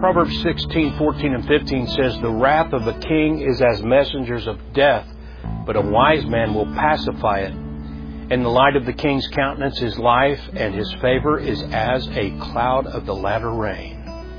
Proverbs 16:14 and 15 says, "The wrath of a king is as messengers of death, but a wise man will pacify it. And the light of the king's countenance is life, and his favor is as a cloud of the latter rain."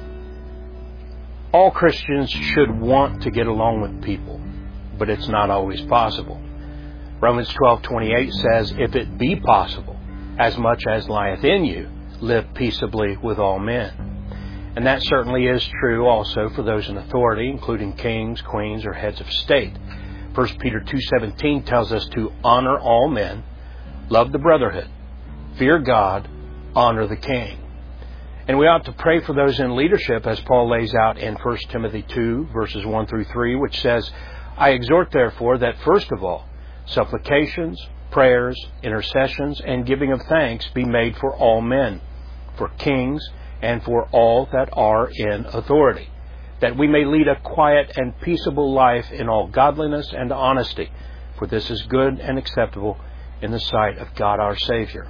All Christians should want to get along with people, but it's not always possible. Romans 12:28 says, "If it be possible, as much as lieth in you, live peaceably with all men." And that certainly is true also for those in authority, including kings, queens, or heads of state. 1 Peter 2:17 tells us to honor all men, love the brotherhood, fear God, honor the king. And we ought to pray for those in leadership, as Paul lays out in 1 Timothy 2, verses 1 through 3, which says, "I exhort therefore that first of all, supplications, prayers, intercessions, and giving of thanks be made for all men, for kings, and for all that are in authority, that we may lead a quiet and peaceable life in all godliness and honesty, for this is good and acceptable in the sight of God our Savior."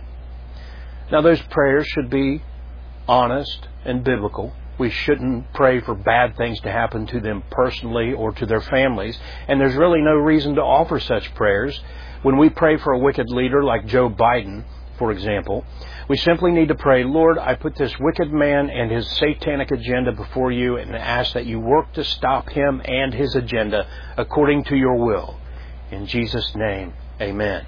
Now those prayers should be honest and biblical. We shouldn't pray for bad things to happen to them personally or to their families, and there's really no reason to offer such prayers. When we pray for a wicked leader like Joe Biden, for example, we simply need to pray, "Lord, I put this wicked man and his satanic agenda before you and ask that you work to stop him and his agenda according to your will. In Jesus' name, amen."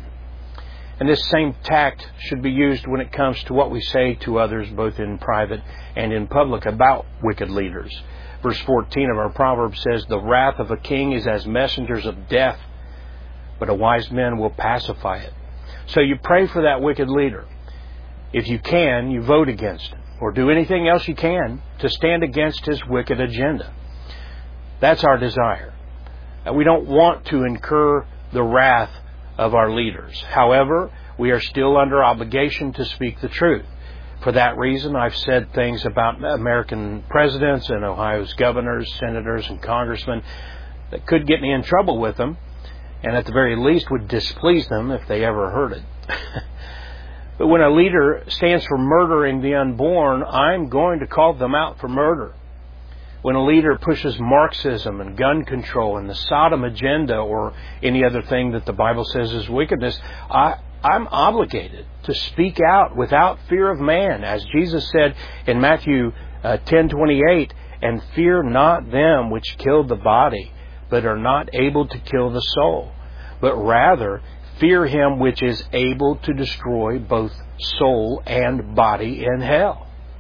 And this same tact should be used when it comes to what we say to others, both in private and in public, about wicked leaders. Verse 14 of our proverb says, "The wrath of a king is as messengers of death, but a wise man will pacify it." So you pray for that wicked leader. If you can, you vote against him, or do anything else you can to stand against his wicked agenda. That's our desire. We don't want to incur the wrath of our leaders. However, we are still under obligation to speak the truth. For that reason, I've said things about American presidents and Ohio's governors, senators, and congressmen that could get me in trouble with them, and at the very least would displease them if they ever heard it. But when a leader stands for murdering the unborn, I'm going to call them out for murder. When a leader pushes Marxism and gun control and the Sodom agenda or any other thing that the Bible says is wickedness, I'm obligated to speak out without fear of man. As Jesus said in Matthew 10:28, "And fear not them which kill the body, but are not able to kill the soul, but rather fear him which is able to destroy both soul and body in hell."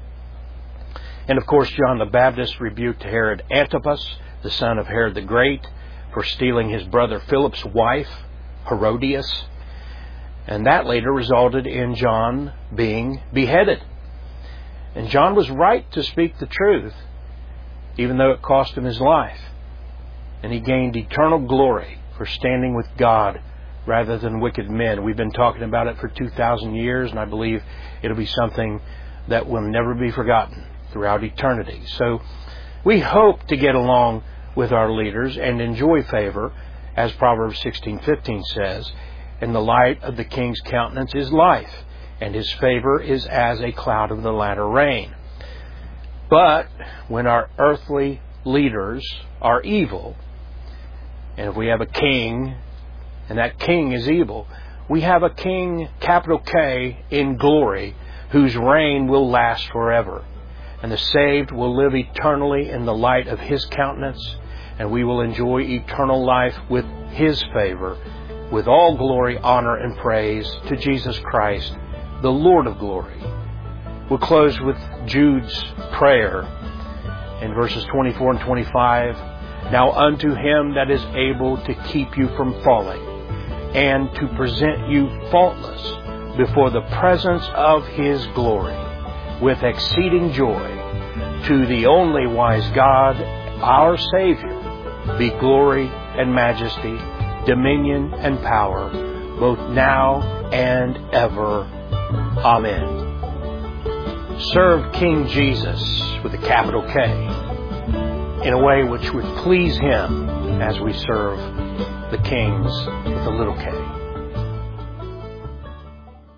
And of course, John the Baptist rebuked Herod Antipas, the son of Herod the Great, for stealing his brother Philip's wife, Herodias. And that later resulted in John being beheaded. And John was right to speak the truth, even though it cost him his life. And he gained eternal glory for standing with God rather than wicked men. We've been talking about it for 2,000 years, and I believe it'll be something that will never be forgotten throughout eternity. So we hope to get along with our leaders and enjoy favor, as Proverbs 16:15 says, "And the light of the king's countenance is life, and his favor is as a cloud of the latter rain." But when our earthly leaders are evil, and if we have a king, and that king is evil, we have a king, capital K, in glory, whose reign will last forever. And the saved will live eternally in the light of his countenance, and we will enjoy eternal life with his favor, with all glory, honor, and praise to Jesus Christ, the Lord of glory. We'll close with Jude's prayer in verses 24 and 25. "Now unto him that is able to keep you from falling, and to present you faultless before the presence of his glory, with exceeding joy, to the only wise God, our Savior, be glory and majesty, dominion and power, both now and ever. Amen." Serve King Jesus with a capital K in a way which would please him as we serve the kings with a little k.